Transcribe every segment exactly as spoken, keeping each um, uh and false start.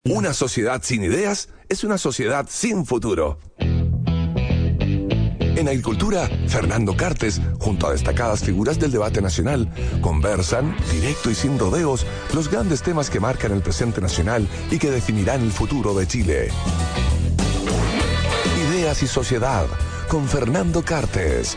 Una sociedad sin ideas es una sociedad sin futuro. En Agricultura, Fernando Cartes, junto a destacadas figuras del debate nacional, conversan, directo y sin rodeos, los grandes temas que marcan el presente nacional y que definirán el futuro de Chile. Ideas y Sociedad, con Fernando Cartes.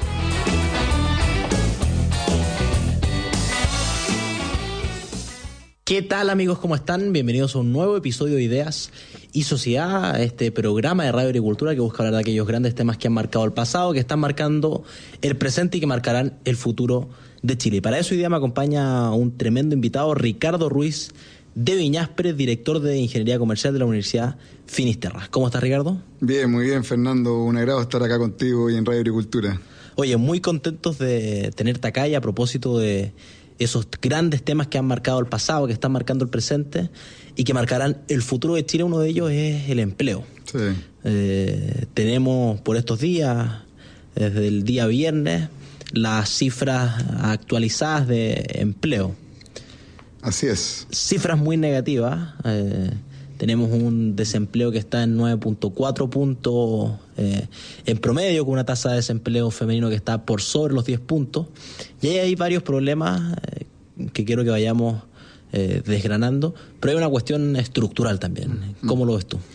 ¿Qué tal, amigos? ¿Cómo están? Bienvenidos a un nuevo episodio de Ideas y Sociedad, este programa de Radio Agricultura que busca hablar de aquellos grandes temas que han marcado el pasado, que están marcando el presente y que marcarán el futuro de Chile. Y para eso hoy día me acompaña un tremendo invitado, Ricardo Ruiz de Viñaspres, director de Ingeniería Comercial de la Universidad Finisterra. ¿Cómo estás, Ricardo? Bien, muy bien, Fernando. Un agrado estar acá contigo y en Radio Agricultura. Oye, muy contentos de tenerte acá y a propósito de esos grandes temas que han marcado el pasado, que están marcando el presente y que marcarán el futuro de Chile. Uno de ellos es el empleo. Sí. Eh, tenemos por estos días, desde el día viernes, las cifras actualizadas de empleo. Así es. Cifras muy negativas. Eh, tenemos un desempleo que está en nueve punto cuatro puntos eh, en promedio, con una tasa de desempleo femenino que está por sobre los diez puntos. Y ahí hay varios problemas eh, que quiero que vayamos eh, desgranando, pero hay una cuestión estructural también. ¿Cómo lo ves tú?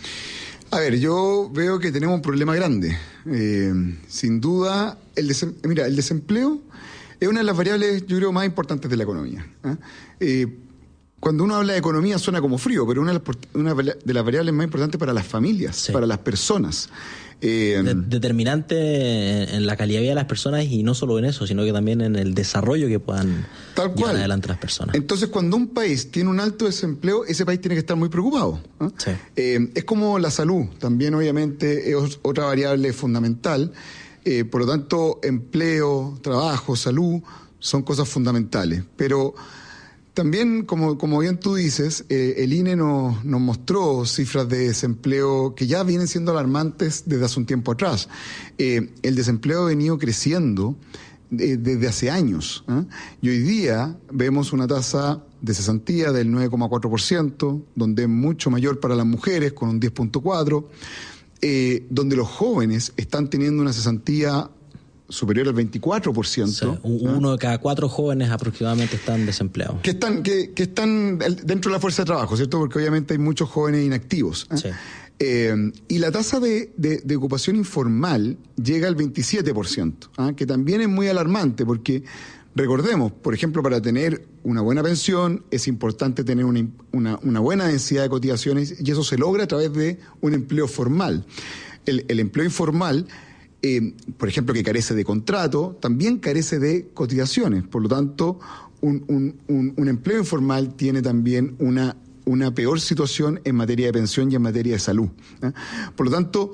A ver, yo veo que tenemos un problema grande. Eh, sin duda, el desem- mira, el desempleo es una de las variables, yo creo, más importantes de la economía. ¿eh? Eh, Cuando uno habla de economía suena como frío, pero una de las, una de las variables más importantes para las familias, sí. para las personas. Eh, de, determinante en la calidad de vida de las personas, y no solo en eso, sino que también en el desarrollo que puedan tal llevar cual. adelante las personas. Entonces, cuando un país tiene un alto desempleo, ese país tiene que estar muy preocupado. ¿eh? Sí. Eh, es como la salud, también obviamente es otra variable fundamental. Eh, por lo tanto, empleo, trabajo, salud son cosas fundamentales. Pero también, como, como bien tú dices, eh, el I N E nos, nos mostró cifras de desempleo que ya vienen siendo alarmantes desde hace un tiempo atrás. Eh, el desempleo ha venido creciendo de, desde hace años, ¿eh? Y hoy día vemos una tasa de cesantía del nueve coma cuatro por ciento, donde es mucho mayor para las mujeres, con un diez punto cuatro por ciento, eh, donde los jóvenes están teniendo una cesantía superior al veinticuatro por ciento. Sí, uno ¿eh? de cada cuatro jóvenes aproximadamente están desempleados. Que están, que, que están dentro de la fuerza de trabajo, ¿cierto? Porque obviamente hay muchos jóvenes inactivos. ¿eh? Sí. Eh, y la tasa de, de, de ocupación informal llega al veintisiete por ciento, ¿eh? que también es muy alarmante porque, recordemos, por ejemplo, para tener una buena pensión es importante tener una, una, una buena densidad de cotizaciones, y eso se logra a través de un empleo formal. El, el empleo informal, Eh, por ejemplo, que carece de contrato, también carece de cotizaciones. Por lo tanto, un, un, un, un empleo informal tiene también una, una peor situación en materia de pensión y en materia de salud. ¿eh? Por lo tanto,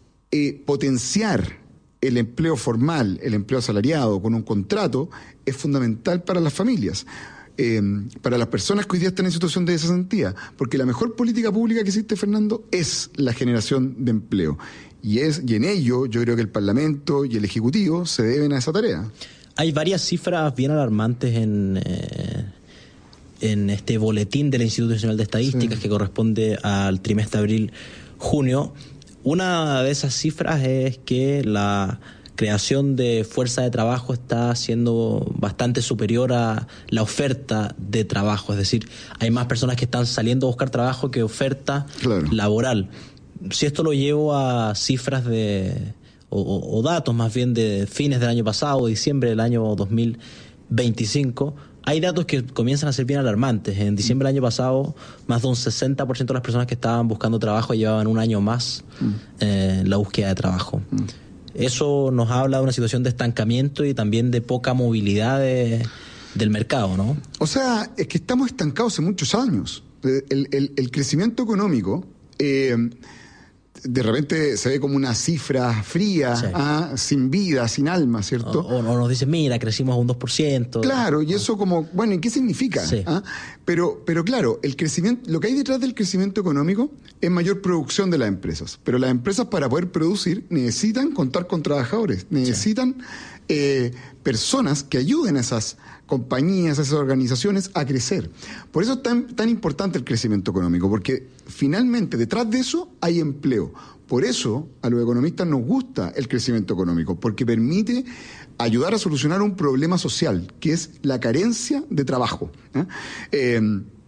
eh, potenciar el empleo formal, el empleo asalariado con un contrato, es fundamental para las familias. Eh, para las personas que hoy día están en situación de cesantía, porque la mejor política pública que existe, Fernando, es la generación de empleo. Y, es, y en ello yo creo que el Parlamento y el Ejecutivo se deben a esa tarea. Hay varias cifras bien alarmantes en, eh, en este boletín del Instituto Nacional de Estadísticas, sí. que corresponde al trimestre abril-junio. Una de esas cifras es que la creación de fuerza de trabajo está siendo bastante superior a la oferta de trabajo. Es decir, hay más personas que están saliendo a buscar trabajo que oferta claro. laboral. Si esto lo llevo a cifras de o, o datos más bien de fines del año pasado, diciembre del año dos mil veinticinco, hay datos que comienzan a ser bien alarmantes. En diciembre del año pasado, más de un sesenta por ciento de las personas que estaban buscando trabajo llevaban un año más mm. eh, en la búsqueda de trabajo. Mm. Eso nos habla de una situación de estancamiento y también de poca movilidad de, del mercado, ¿no? O sea, es que estamos estancados hace muchos años. El, el, el crecimiento económico eh, de repente se ve como una cifra fría, sí. ah, sin vida, sin alma, ¿cierto? O, o nos dicen, mira, crecimos a un dos por ciento. Claro, y eso como, bueno, ¿y qué significa? Sí. ¿Ah? Pero, pero claro, el crecimiento, lo que hay detrás del crecimiento económico es mayor producción de las empresas. Pero las empresas, para poder producir, necesitan contar con trabajadores, necesitan sí. eh, personas que ayuden a esas compañías, a esas organizaciones a crecer. Por eso es tan, tan importante el crecimiento económico, porque finalmente detrás de eso hay empleo. Por eso a los economistas nos gusta el crecimiento económico, porque permite ayudar a solucionar un problema social, que es la carencia de trabajo. ¿eh? Eh,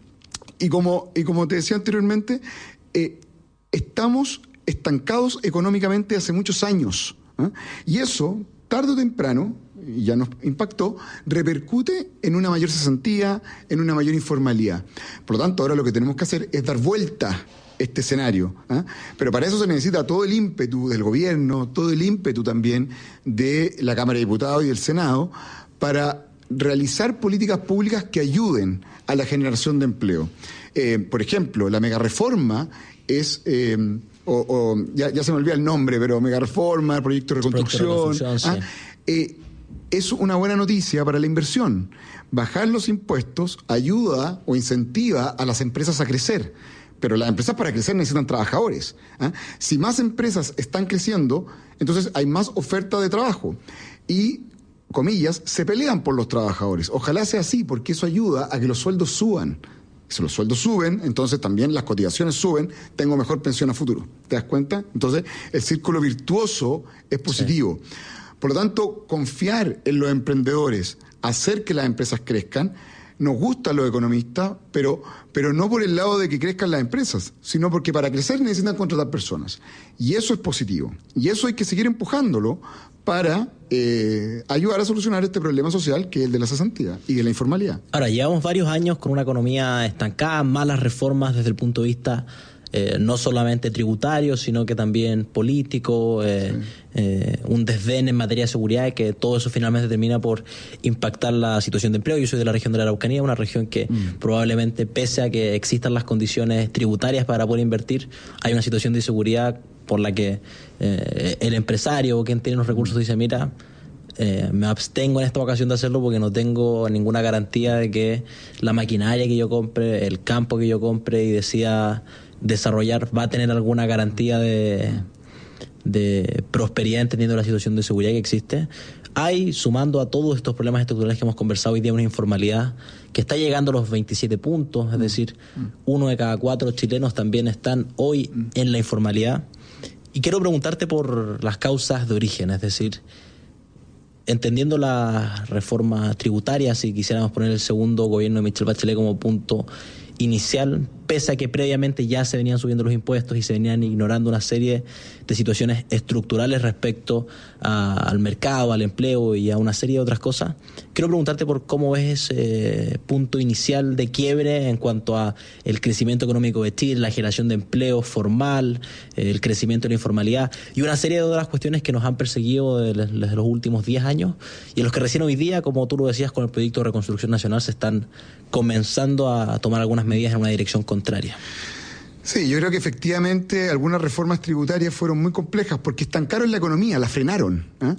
y, como, y como te decía anteriormente, eh, estamos estancados económicamente hace muchos años. ¿eh? Y eso, tarde o temprano, y ya nos impactó, repercute en una mayor cesantía, en una mayor informalidad. Por lo tanto, ahora lo que tenemos que hacer es dar vuelta este escenario. ¿eh? Pero para eso se necesita todo el ímpetu del gobierno, todo el ímpetu también de la Cámara de Diputados y del Senado para realizar políticas públicas que ayuden a la generación de empleo. Eh, por ejemplo, la megareforma es... Eh, o, o ya, ya se me olvida el nombre, pero megareforma, el proyecto de reconstrucción... Proyecto de reconstrucción, ¿ah? sí. eh, es una buena noticia para la inversión. Bajar los impuestos ayuda o incentiva a las empresas a crecer. Pero las empresas para crecer necesitan trabajadores. ¿eh? Si más empresas están creciendo, entonces hay más oferta de trabajo. Y, comillas, se pelean por los trabajadores. Ojalá sea así, porque eso ayuda a que los sueldos suban. Si los sueldos suben, entonces también las cotizaciones suben, tengo mejor pensión a futuro. ¿Te das cuenta? Entonces, el círculo virtuoso es positivo. Sí. Por lo tanto, confiar en los emprendedores, hacer que las empresas crezcan, nos gustan los economistas, pero, pero no por el lado de que crezcan las empresas, sino porque para crecer necesitan contratar personas. Y eso es positivo. Y eso hay que seguir empujándolo para eh, ayudar a solucionar este problema social que es el de la cesantía y de la informalidad. Ahora, llevamos varios años con una economía estancada, malas reformas desde el punto de vista eh, no solamente tributario, sino que también político, eh, sí. eh, un desdén en materia de seguridad, y que todo eso finalmente termina por impactar la situación de empleo. Yo soy de la región de la Araucanía, una región que mm. probablemente, pese a que existan las condiciones tributarias para poder invertir, hay una situación de inseguridad por la que eh, el empresario o quien tiene los recursos dice, mira, eh, me abstengo en esta ocasión de hacerlo porque no tengo ninguna garantía de que la maquinaria que yo compre, el campo que yo compre y decida desarrollar va a tener alguna garantía de, de prosperidad, entendiendo la situación de seguridad que existe. Hay, sumando a todos estos problemas estructurales que hemos conversado hoy día, una informalidad que está llegando a los veintisiete puntos, es decir, uno de cada cuatro chilenos también están hoy en la informalidad. Y quiero preguntarte por las causas de origen, es decir, entendiendo la reforma tributaria, si quisiéramos poner el segundo gobierno de Michelle Bachelet como punto inicial, pese a que previamente ya se venían subiendo los impuestos y se venían ignorando una serie de situaciones estructurales respecto a, al mercado, al empleo y a una serie de otras cosas. Quiero preguntarte por cómo ves ese punto inicial de quiebre en cuanto a el crecimiento económico de Chile, la generación de empleo formal, el crecimiento de la informalidad y una serie de otras cuestiones que nos han perseguido desde, desde los últimos diez años y en los que recién hoy día, como tú lo decías, con el proyecto de reconstrucción nacional se están comenzando a tomar algunas medidas en una dirección contraria. Sí, yo creo que efectivamente algunas reformas tributarias fueron muy complejas porque estancaron la economía, la frenaron, ¿eh?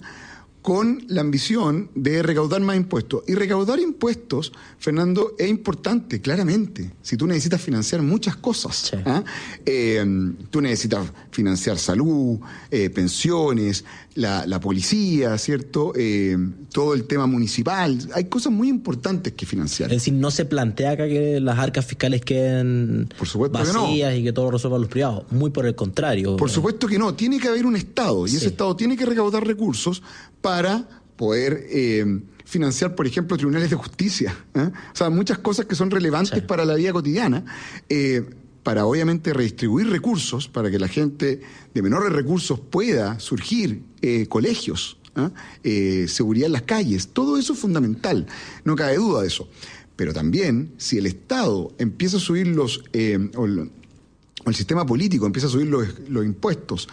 con la ambición de recaudar más impuestos. Y recaudar impuestos, Fernando, es importante, claramente. Si tú necesitas financiar muchas cosas. Sí. ¿eh? Eh, tú necesitas financiar salud, eh, pensiones, la, la policía, ¿cierto? Eh, todo el tema municipal. Hay cosas muy importantes que financiar. Es decir, no se plantea acá que las arcas fiscales queden por supuesto vacías que no. y que todo lo resuelvan los privados. Muy por el contrario. Por supuesto que no. Tiene que haber un Estado y sí. ese Estado tiene que recaudar recursos para poder eh, financiar, por ejemplo, tribunales de justicia. ¿eh? O sea, muchas cosas que son relevantes sí. para la vida cotidiana, eh, para obviamente redistribuir recursos, para que la gente de menores recursos pueda surgir eh, colegios, ¿eh? Eh, seguridad en las calles. Todo eso es fundamental, no cabe duda de eso. Pero también, si el Estado empieza a subir los... Eh, o el, o el sistema político empieza a subir los, los impuestos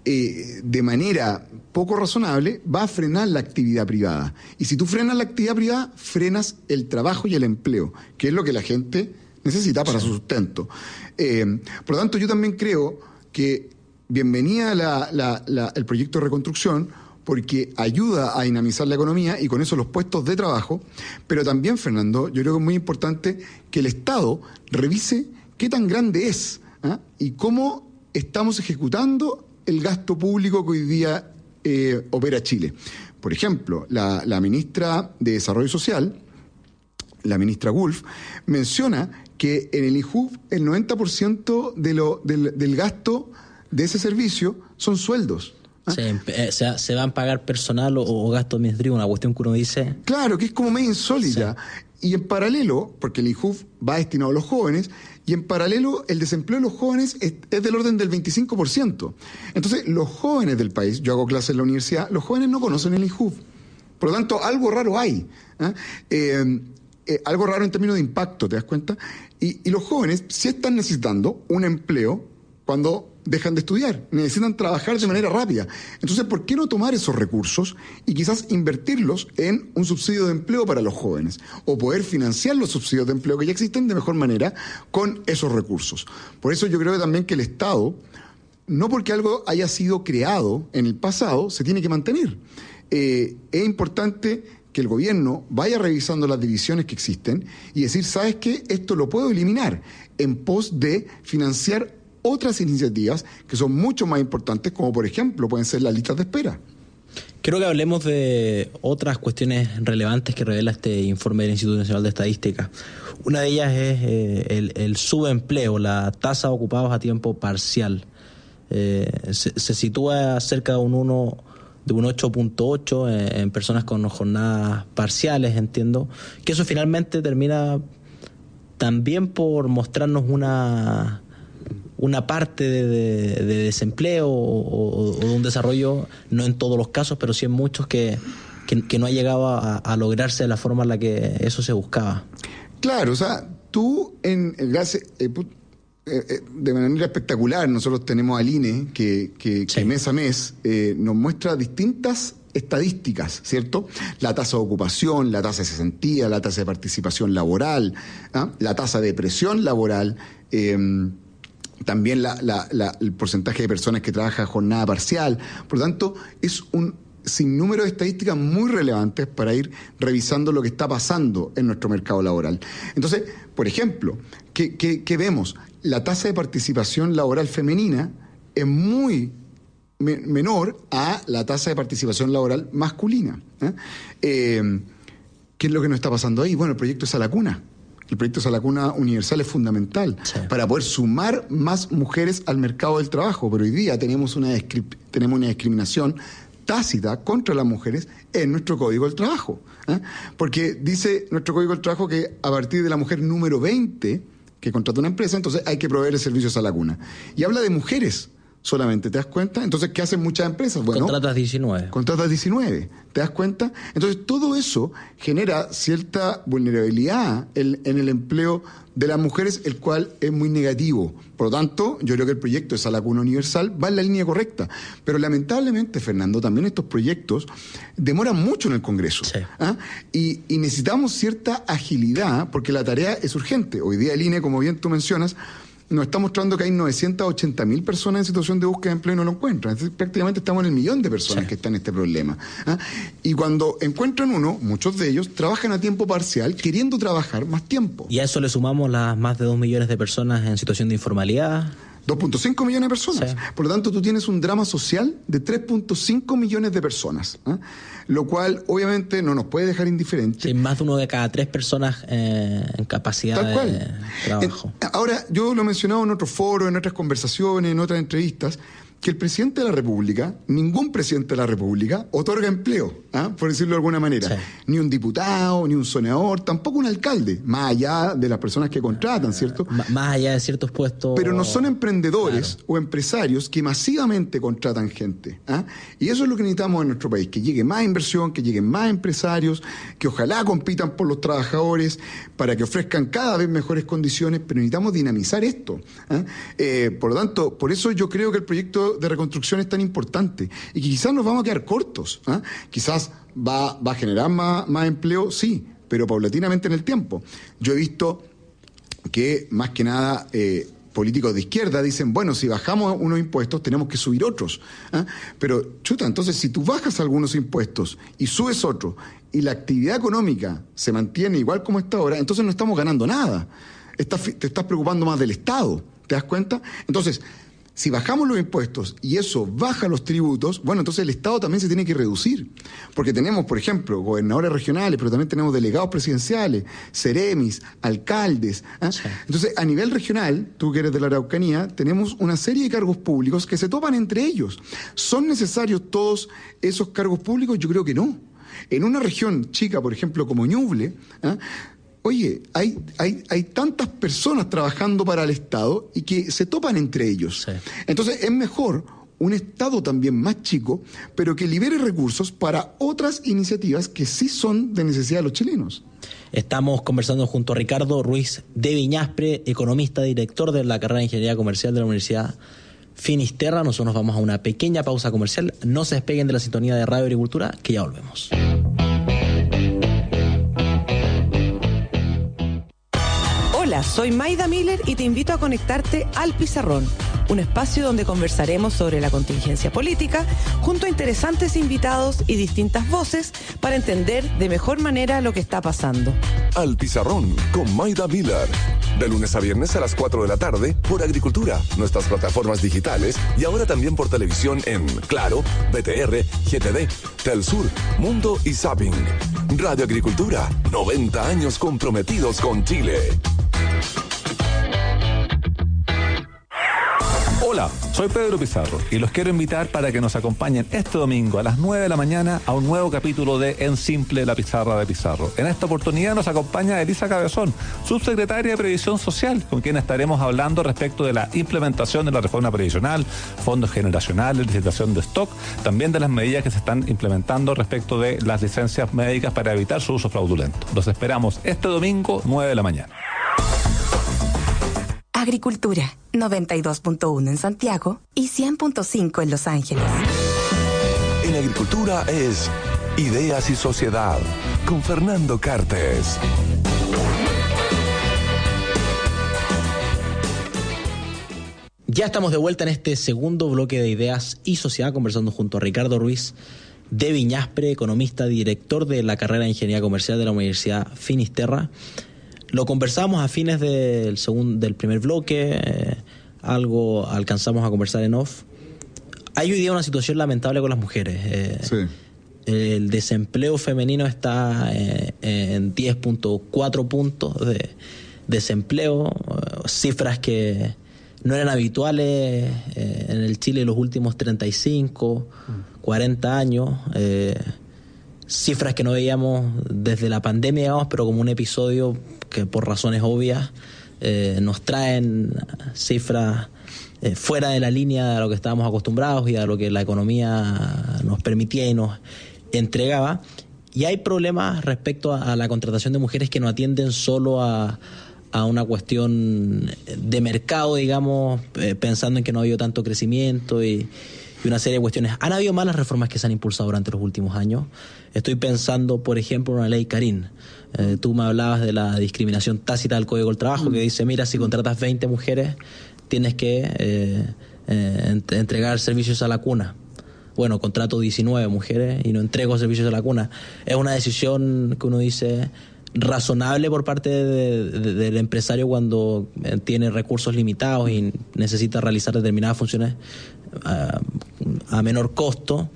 eh, de manera poco razonable, va a frenar la actividad privada. Y si tú frenas la actividad privada, frenas el trabajo y el empleo, que es lo que la gente necesita para sí. su sustento. Eh, por lo tanto, yo también creo que bienvenida la, la, la, el proyecto de reconstrucción, porque ayuda a dinamizar la economía y con eso los puestos de trabajo, pero también, Fernando, yo creo que es muy importante que el Estado revise qué tan grande es, ¿ah? y cómo estamos ejecutando el gasto público que hoy día eh, opera Chile. Por ejemplo, la, la ministra de Desarrollo Social, la ministra Wolf, menciona que en el I J U F el noventa por ciento de lo, del, del gasto de ese servicio son sueldos. ¿Ah? Se, eh, se, se van a pagar personal o, o gasto administrativo, una cuestión que uno dice... Claro, que es como medio insólita. Sí. Y en paralelo, porque el I J U F va destinado a los jóvenes, y en paralelo el desempleo de los jóvenes es, es del orden del veinticinco por ciento. Entonces, los jóvenes del país, yo hago clases en la universidad, los jóvenes no conocen el I J U F. Por lo tanto, algo raro hay. ¿Ah? Eh, eh, algo raro en términos de impacto, ¿te das cuenta? Y, y los jóvenes sí están necesitando un empleo cuando dejan de estudiar, necesitan trabajar de manera rápida. Entonces, ¿por qué no tomar esos recursos y quizás invertirlos en un subsidio de empleo para los jóvenes? O poder financiar los subsidios de empleo que ya existen de mejor manera con esos recursos. Por eso yo creo también que el Estado, no porque algo haya sido creado en el pasado, se tiene que mantener. Eh, es importante que el gobierno vaya revisando las divisiones que existen y decir, ¿sabes qué? Esto lo puedo eliminar en pos de financiar otras iniciativas que son mucho más importantes, como por ejemplo pueden ser las listas de espera. Creo que hablemos de otras cuestiones relevantes que revela este informe del Instituto Nacional de Estadística. Una de ellas es eh, el, el subempleo, la tasa de ocupados a tiempo parcial. Eh, se, se sitúa cerca de un uno de un ocho punto ocho en, en personas con jornadas parciales, entiendo, que eso finalmente termina también por mostrarnos una una parte de, de, de desempleo o, o, o de un desarrollo, no en todos los casos, pero sí en muchos que, que, que no ha llegado a, a lograrse de la forma en la que eso se buscaba. Claro, o sea, tú en gracias, eh, eh, de manera espectacular, nosotros tenemos al I N E que, que, que sí. mes a mes eh, nos muestra distintas estadísticas, ¿cierto? La tasa de ocupación, la tasa de cesantía, la tasa de participación laboral, ¿ah? la tasa de presión laboral, eh, también la, la, la, el porcentaje de personas que trabajan jornada parcial. Por lo tanto, es un sinnúmero de estadísticas muy relevantes para ir revisando lo que está pasando en nuestro mercado laboral. Entonces, por ejemplo, ¿qué, qué, qué vemos? La tasa de participación laboral femenina es muy me, menor a la tasa de participación laboral masculina. ¿eh? Eh, ¿Qué es lo que nos está pasando ahí? Bueno, el proyecto es a la cuna. El proyecto Sala Cuna Universal es fundamental sí. para poder sumar más mujeres al mercado del trabajo, pero hoy día tenemos una, tenemos una discriminación tácita contra las mujeres en nuestro Código del Trabajo. ¿eh? Porque dice nuestro Código del Trabajo que a partir de la mujer número veinte que contrata una empresa, entonces hay que proveer el servicio Sala Cuna. Y habla de mujeres solamente, ¿te das cuenta? Entonces, ¿qué hacen muchas empresas? Bueno, contratas diecinueve. Contratas diecinueve, ¿te das cuenta? Entonces, todo eso genera cierta vulnerabilidad en, en el empleo de las mujeres, el cual es muy negativo. Por lo tanto, yo creo que el proyecto de Sala Cuna Universal va en la línea correcta. Pero lamentablemente, Fernando, también estos proyectos demoran mucho en el Congreso. Sí. ¿ah? Y, y necesitamos cierta agilidad, porque la tarea es urgente. Hoy día el I N E, como bien tú mencionas, nos está mostrando que hay novecientas ochenta mil personas en situación de búsqueda de empleo y no lo encuentran. Entonces, prácticamente estamos en el millón de personas sí. que están en este problema. ¿ah? Y cuando encuentran uno, muchos de ellos trabajan a tiempo parcial, queriendo trabajar más tiempo. Y a eso le sumamos las más de dos millones de personas en situación de informalidad. dos punto cinco millones de personas. Sí. Por lo tanto, tú tienes un drama social de tres punto cinco millones de personas. ¿eh? Lo cual, obviamente, no nos puede dejar indiferentes. Sí, más de uno de cada tres personas eh, en capacidad Tal cual. de trabajo. En, ahora, yo lo he mencionado en otros foros, en otras conversaciones, en otras entrevistas, que el presidente de la República, ningún presidente de la República, otorga empleo, ¿ah? por decirlo de alguna manera. Sí. Ni un diputado, ni un senador, tampoco un alcalde, más allá de las personas que contratan, ¿cierto? M- más allá de ciertos puestos... Pero no son emprendedores claro. o empresarios que masivamente contratan gente. ¿ah? Y eso es lo que necesitamos en nuestro país, que llegue más inversión, que lleguen más empresarios, que ojalá compitan por los trabajadores, para que ofrezcan cada vez mejores condiciones, pero necesitamos dinamizar esto. ¿ah? Eh, por lo tanto, por eso yo creo que el proyecto de reconstrucción es tan importante y que quizás nos vamos a quedar cortos. ¿eh? Quizás va, va a generar más, más empleo, sí, pero paulatinamente en el tiempo. Yo he visto que más que nada, eh, políticos de izquierda dicen, bueno, si bajamos unos impuestos tenemos que subir otros. ¿Ah? Pero, chuta, entonces si tú bajas algunos impuestos y subes otros y la actividad económica se mantiene igual como está ahora, entonces no estamos ganando nada. Estás, te estás preocupando más del Estado, ¿te das cuenta? Entonces, si bajamos los impuestos y eso baja los tributos, bueno, entonces el Estado también se tiene que reducir. Porque tenemos, por ejemplo, gobernadores regionales, pero también tenemos delegados presidenciales, seremis, alcaldes. ¿eh? Sí. Entonces, a nivel regional, tú que eres de la Araucanía, tenemos una serie de cargos públicos que se topan entre ellos. ¿Son necesarios todos esos cargos públicos? Yo creo que no. En una región chica, por ejemplo, como Ñuble, ¿eh? Oye, hay, hay, hay tantas personas trabajando para el Estado y que se topan entre ellos. Sí. Entonces es mejor un Estado también más chico, pero que libere recursos para otras iniciativas que sí son de necesidad de los chilenos. Estamos conversando junto a Ricardo Ruiz de Viñaspre, economista, director de la carrera de Ingeniería Comercial de la Universidad Finisterra. Nosotros nos vamos a una pequeña pausa comercial. No se despeguen de la sintonía de Radio Agricultura, que ya volvemos. Hola, soy Maida Miller y te invito a conectarte al Pizarrón, un espacio donde conversaremos sobre la contingencia política junto a interesantes invitados y distintas voces para entender de mejor manera lo que está pasando. Al Pizarrón con Maida Miller, de lunes a viernes a las cuatro de la tarde por Agricultura, nuestras plataformas digitales y ahora también por televisión en Claro, B T R, G T D, Telsur, Mundo y Zapping. Radio Agricultura, noventa años comprometidos con Chile. Hola, soy Pedro Pizarro y los quiero invitar para que nos acompañen este domingo a las nueve de la mañana a un nuevo capítulo de En Simple, la pizarra de Pizarro. En esta oportunidad nos acompaña Elisa Cabezón, subsecretaria de Previsión Social, con quien estaremos hablando respecto de la implementación de la reforma previsional, fondos generacionales, licitación de stock, también de las medidas que se están implementando respecto de las licencias médicas para evitar su uso fraudulento. Los esperamos este domingo, nueve de la mañana. Agricultura, noventa y dos punto uno en Santiago y cien punto cinco en Los Ángeles. En Agricultura es Ideas y Sociedad, con Fernando Cartes. Ya estamos de vuelta en este segundo bloque de Ideas y Sociedad, conversando junto a Ricardo Ruiz de Viñaspre, economista, director de la carrera de Ingeniería Comercial de la Universidad Finisterra. Lo conversamos a fines del segundo, del primer bloque, eh, algo alcanzamos a conversar en off. Hay hoy día una situación lamentable con las mujeres. Eh, sí. El desempleo femenino está eh, en diez punto cuatro puntos de desempleo, eh, cifras que no eran habituales eh, en el Chile en los últimos treinta y cinco, cuarenta años. Eh, cifras que no veíamos desde la pandemia, digamos, pero como un episodio que por razones obvias eh, nos traen cifras eh, fuera de la línea de lo que estábamos acostumbrados y a lo que la economía nos permitía y nos entregaba. Y hay problemas respecto a, a la contratación de mujeres que no atienden solo a, a una cuestión de mercado, digamos, eh, pensando en que no ha habido tanto crecimiento y y una serie de cuestiones. Han habido malas reformas que se han impulsado durante los últimos años. Estoy pensando, por ejemplo, en una ley Carín. Eh, tú me hablabas de la discriminación tácita del Código del Trabajo, que dice, mira, si contratas veinte mujeres, tienes que eh, eh, entregar servicios a la cuna. Bueno, contrato diecinueve mujeres y no entrego servicios a la cuna. Es una decisión que uno dice razonable por parte de, de, del empresario cuando tiene recursos limitados y necesita realizar determinadas funciones a, a menor costo.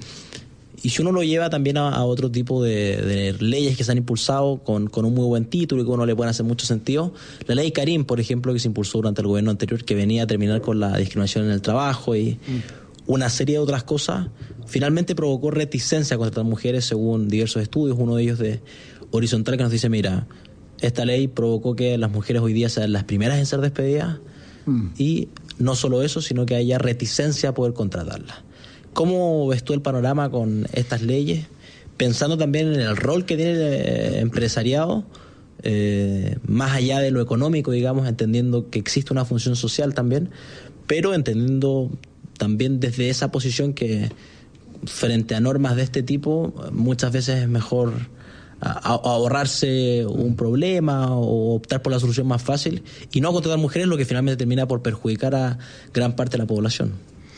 Y si uno lo lleva también a, a otro tipo de, de leyes que se han impulsado con, con un muy buen título y que a uno le pueden hacer mucho sentido, la ley Carín, por ejemplo, que se impulsó durante el gobierno anterior, que venía a terminar con la discriminación en el trabajo y mm. una serie de otras cosas, finalmente provocó reticencia contra las mujeres según diversos estudios, uno de ellos de Horizontal, que nos dice, mira, esta ley provocó que las mujeres hoy día sean las primeras en ser despedidas mm. y no solo eso, sino que haya reticencia a poder contratarlas. ¿Cómo ves tú el panorama con estas leyes? Pensando también en el rol que tiene el empresariado, eh, más allá de lo económico, digamos, entendiendo que existe una función social también, pero entendiendo también desde esa posición que frente a normas de este tipo muchas veces es mejor a, a ahorrarse un problema o optar por la solución más fácil y no contratar mujeres, lo que finalmente termina por perjudicar a gran parte de la población.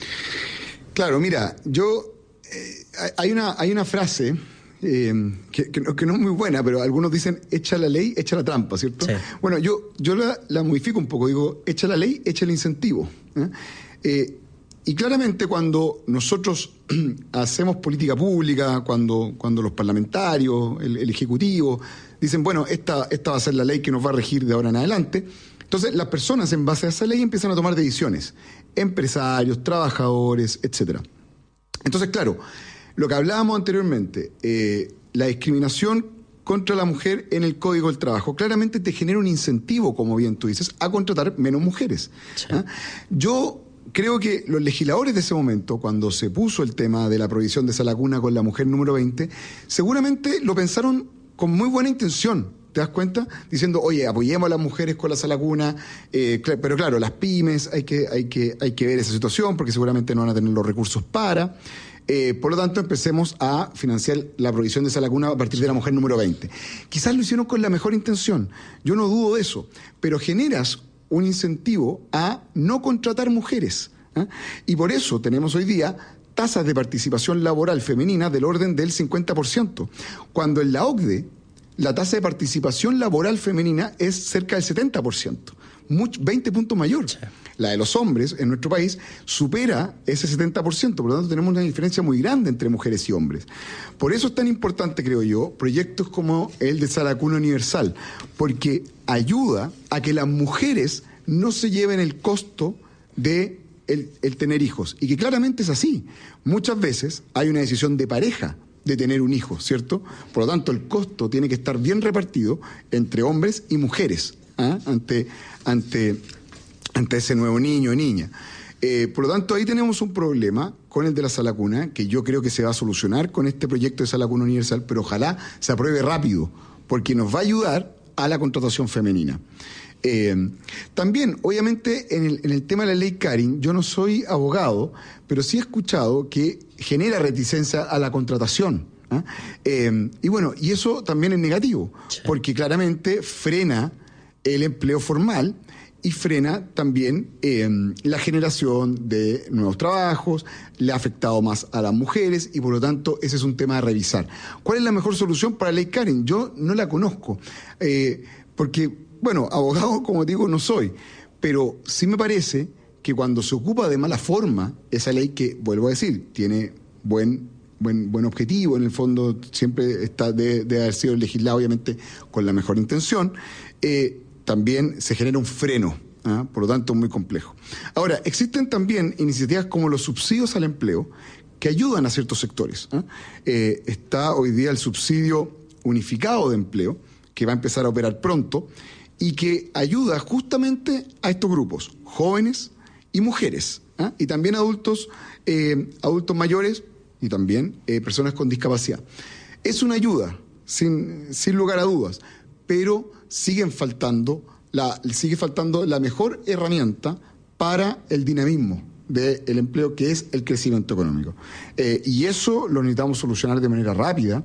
Claro, mira, yo eh, hay una hay una frase eh, que, que, no, que no es muy buena, pero algunos dicen echa la ley, echa la trampa, ¿cierto? Sí. Bueno, yo yo la, la modifico un poco, digo echa la ley, echa el incentivo. ¿eh? Eh, y claramente cuando nosotros hacemos política pública, cuando cuando los parlamentarios, el, el ejecutivo dicen bueno esta esta va a ser la ley que nos va a regir de ahora en adelante, entonces las personas en base a esa ley empiezan a tomar decisiones. Empresarios, trabajadores, etcétera. Entonces, claro, lo que hablábamos anteriormente, eh, la discriminación contra la mujer en el Código del Trabajo, claramente te genera un incentivo, como bien tú dices, a contratar menos mujeres. Sí. ¿Ah? Yo creo que los legisladores de ese momento, cuando se puso el tema de la prohibición de esa lacuna con la mujer número veinte, seguramente lo pensaron con muy buena intención. ¿Te das cuenta? Diciendo, oye, apoyemos a las mujeres con la salacuna, eh, cl- pero claro, las pymes, hay que, hay que, hay que ver esa situación porque seguramente no van a tener los recursos para. Eh, por lo tanto, empecemos a financiar la provisión de salacuna a partir de la mujer número veinte. Quizás lo hicieron con la mejor intención, yo no dudo de eso, pero generas un incentivo a no contratar mujeres. ¿eh? Y por eso tenemos hoy día tasas de participación laboral femenina del orden del cincuenta por ciento, cuando en la O C D E la tasa de participación laboral femenina es cerca del setenta por ciento, mucho, veinte puntos mayor. Sí. La de los hombres en nuestro país supera ese setenta por ciento, por lo tanto tenemos una diferencia muy grande entre mujeres y hombres. Por eso es tan importante, creo yo, proyectos como el de Salacuna Universal, porque ayuda a que las mujeres no se lleven el costo de el, el tener hijos, y que claramente es así. Muchas veces hay una decisión de pareja de tener un hijo, ¿cierto? Por lo tanto, el costo tiene que estar bien repartido entre hombres y mujeres, ¿eh? ante, ante, ante ese nuevo niño o niña. Eh, por lo tanto, ahí tenemos un problema con el de la salacuna, que yo creo que se va a solucionar con este proyecto de Salacuna Universal, pero ojalá se apruebe rápido, porque nos va a ayudar a la contratación femenina. Eh, también, obviamente, en el, en el tema de la ley Carin, yo no soy abogado, pero sí he escuchado que genera reticencia a la contratación. ¿eh? Eh, y bueno, y eso también es negativo, sí. porque claramente frena el empleo formal y frena también eh, la generación de nuevos trabajos, le ha afectado más a las mujeres y por lo tanto ese es un tema a revisar. ¿Cuál es la mejor solución para la ley Carin? Yo no la conozco, eh, porque... Bueno, abogado, como digo, no soy, pero sí me parece que cuando se ocupa de mala forma esa ley que, vuelvo a decir, tiene buen buen buen objetivo, en el fondo siempre está de, de haber sido legislado, obviamente, con la mejor intención, eh, también se genera un freno, ¿eh? Por lo tanto, muy complejo. Ahora, existen también iniciativas como los subsidios al empleo que ayudan a ciertos sectores. ¿eh? Eh, está hoy día el subsidio unificado de empleo, que va a empezar a operar pronto, y que ayuda justamente a estos grupos, jóvenes y mujeres, ¿eh? y también adultos, eh, adultos mayores y también eh, personas con discapacidad. Es una ayuda, sin, sin lugar a dudas, pero siguen faltando la, sigue faltando la mejor herramienta para el dinamismo del empleo, que es el crecimiento económico. Eh, y eso lo necesitamos solucionar de manera rápida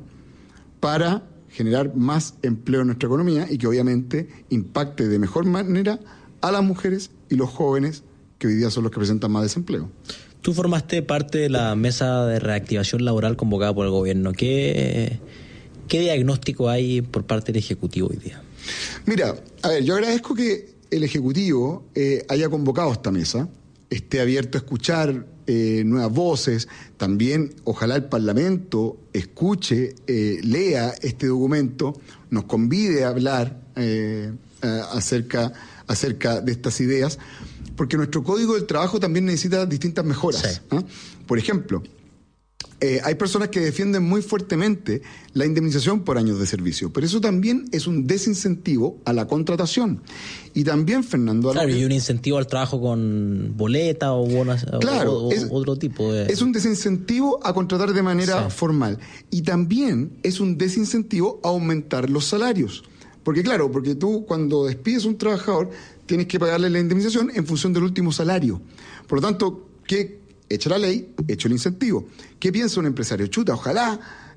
para generar más empleo en nuestra economía y que obviamente impacte de mejor manera a las mujeres y los jóvenes que hoy día son los que presentan más desempleo. Tú formaste parte de la mesa de reactivación laboral convocada por el gobierno. ¿Qué, qué diagnóstico hay por parte del Ejecutivo hoy día? Mira, a ver, yo agradezco que el Ejecutivo eh, haya convocado esta mesa, esté abierto a escuchar eh, nuevas voces. También ojalá el Parlamento escuche, eh, lea este documento, nos convide a hablar eh, a, acerca, acerca de estas ideas, porque nuestro Código del Trabajo también necesita distintas mejoras. Sí. ¿eh? Por ejemplo, Eh, hay personas que defienden muy fuertemente la indemnización por años de servicio, pero eso también es un desincentivo a la contratación. Y también, Fernando... Claro, que... y un incentivo al trabajo con boleta o bonas, claro, o, o es, otro tipo de... Es un desincentivo a contratar de manera sí. formal. Y también es un desincentivo a aumentar los salarios. Porque claro, porque tú cuando despides a un trabajador tienes que pagarle la indemnización en función del último salario. Por lo tanto, ¿qué...? Hecha la ley, hecho el incentivo. ¿Qué piensa un empresario? Chuta, ojalá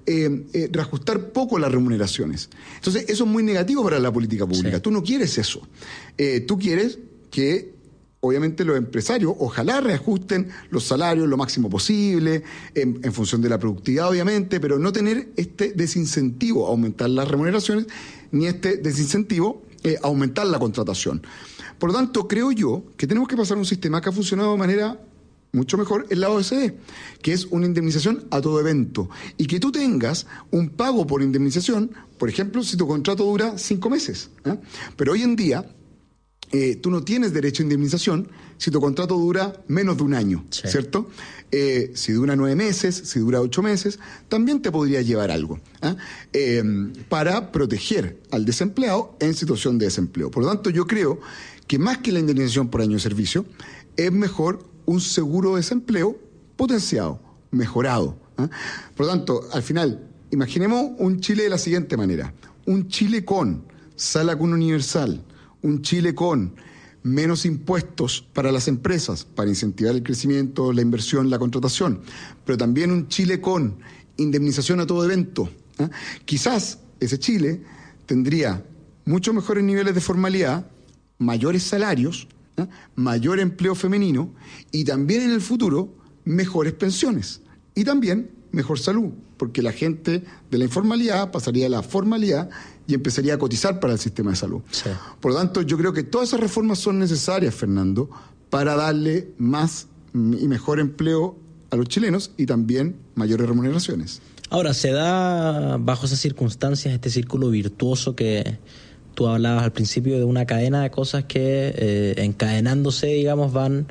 eh, eh, reajustar poco las remuneraciones. Entonces, eso es muy negativo para la política pública. Sí. Tú no quieres eso. Eh, tú quieres que, obviamente, los empresarios ojalá reajusten los salarios lo máximo posible, en, en función de la productividad, obviamente, pero no tener este desincentivo a aumentar las remuneraciones, ni este desincentivo eh, a aumentar la contratación. Por lo tanto, creo yo que tenemos que pasar a un sistema que ha funcionado de manera mucho mejor en la O E C D, que es una indemnización a todo evento. Y que tú tengas un pago por indemnización, por ejemplo, si tu contrato dura cinco meses. ¿eh? Pero hoy en día, eh, tú no tienes derecho a indemnización si tu contrato dura menos de un año, sí. ¿cierto? Eh, si dura nueve meses, si dura ocho meses, también te podría llevar algo ¿eh? Eh, para proteger al desempleado en situación de desempleo. Por lo tanto, yo creo que más que la indemnización por año de servicio, es mejor un seguro de desempleo potenciado, mejorado. ¿eh? Por lo tanto, al final, imaginemos un Chile de la siguiente manera. Un Chile con sala común universal, un Chile con menos impuestos para las empresas, para incentivar el crecimiento, la inversión, la contratación, pero también un Chile con indemnización a todo evento. ¿eh? Quizás ese Chile tendría muchos mejores niveles de formalidad, mayores salarios, ¿eh? mayor empleo femenino y también en el futuro mejores pensiones y también mejor salud, porque la gente de la informalidad pasaría a la formalidad y empezaría a cotizar para el sistema de salud. Sí. Por lo tanto, yo creo que todas esas reformas son necesarias, Fernando, para darle más y mejor empleo a los chilenos y también mayores remuneraciones. Ahora, se da bajo esas circunstancias este círculo virtuoso que tú hablabas al principio, de una cadena de cosas que eh, encadenándose, digamos, van